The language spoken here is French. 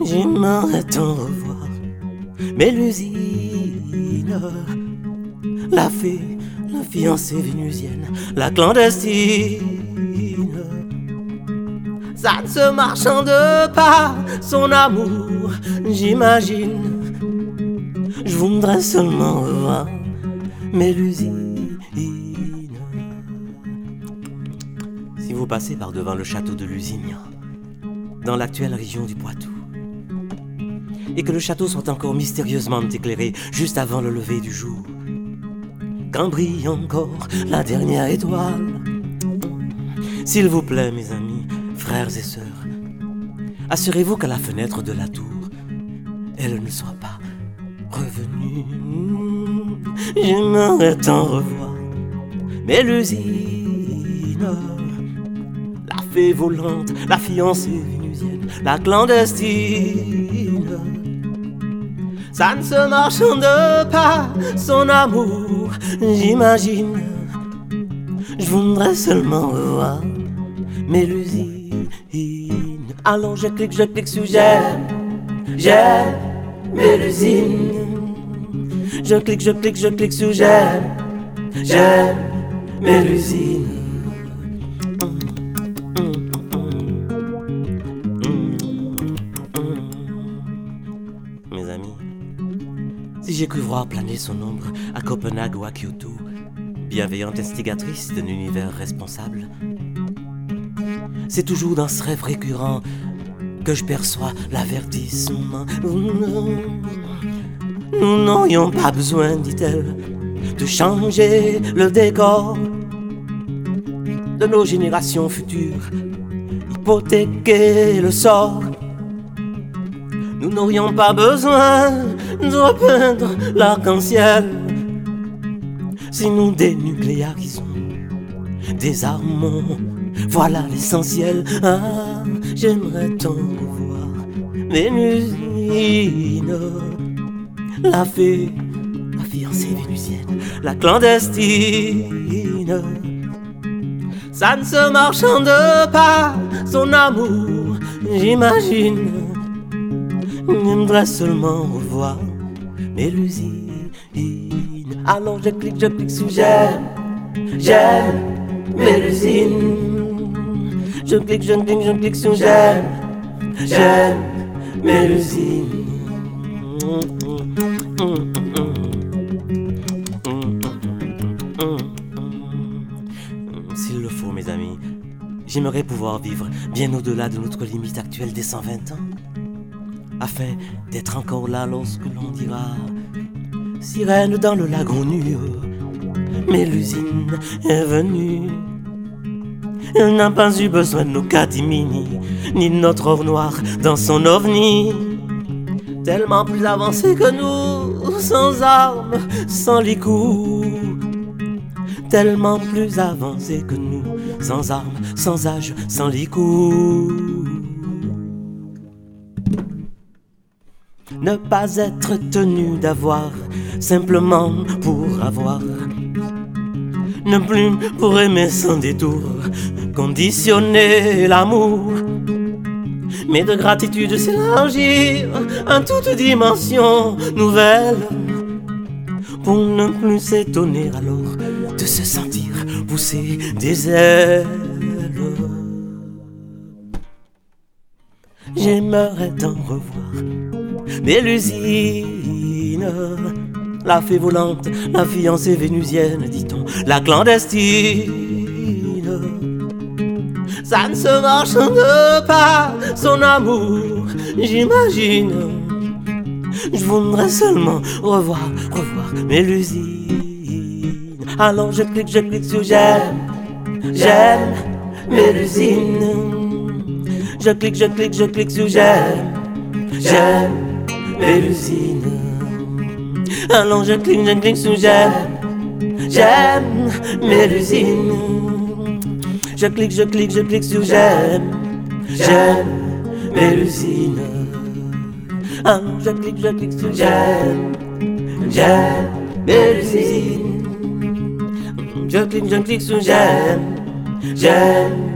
J'aimerais tant revoir Mélusine, la fée, la fiancée vénusienne, la clandestine. Ça ne se marchande pas, son amour, j'imagine. Je voudrais seulement revoir Mélusine. Si vous passez par devant le château de Lusignan, dans l'actuelle région du Poitou, et que le château soit encore mystérieusement éclairé juste avant le lever du jour, quand brille encore la dernière étoile, s'il vous plaît, mes amis, frères et sœurs, assurez-vous qu'à la fenêtre de la tour, elle ne soit pas revenue. J'aimerais tant revoir Mélusine, la fée volante, la fiancée vénusienne, la clandestine. Ça ne se marchande pas, son amour, j'imagine. Je voudrais seulement revoir Mélusine. Alors je clique sur j'aime Mélusine. Je clique sur j'aime Mélusine. Mes amis, si j'ai cru voir planer son ombre à Copenhague ou à Kyoto, bienveillante instigatrice d'un univers responsable, c'est toujours dans ce rêve récurrent que je perçois l'avertissement. Nous n'aurions pas besoin, dit-elle, de changer le décor de nos générations futures, hypothéquer le sort. Nous n'aurions pas besoin de repeindre l'arc-en-ciel si nous dénucléarisons, désarmons. Voilà l'essentiel. Ah, j'aimerais tant revoir Mélusine, la fée, la fiancée vénusienne, la clandestine. Ça ne se marchande pas, son amour, j'imagine. J'aimerais seulement revoir Mélusine. Alors je clique sur j'aime Mélusine. Je clique sur j'aime Mélusine. S'il le faut, mes amis, j'aimerais pouvoir vivre bien au-delà de notre limite actuelle des 120 ans, afin d'être encore là lorsque l'on dira sirène dans le lagon nu, Mélusine est venue. Elle n'a pas eu besoin de nos catimini, ni de notre or noir dans son ovni. Tellement plus avancé que nous, sans armes, sans licou. Tellement plus avancé que nous, sans armes, sans âge, sans licou. Ne pas être tenu d'avoir, simplement pour avoir. Ne plus pour aimer sans détour, conditionner l'amour. Mais de gratitude s'élargir en toute dimension nouvelle, pour ne plus s'étonner alors de se sentir pousser des ailes. J'aimerais tant revoir Mélusine, la fée volante, la fiancée vénusienne, dit-on, la clandestine. Ça ne se marchande pas, son amour, j'imagine. Je voudrais seulement revoir Mélusine. Alors je clique sur j'aime Mélusine. Je clique sur j'aime Mélusine. Alors je clique sur j'aime Mélusine. Je clique sur j'aime Mélusine. Alors je clique sur j'aime Mélusine. Je clique sur j'aime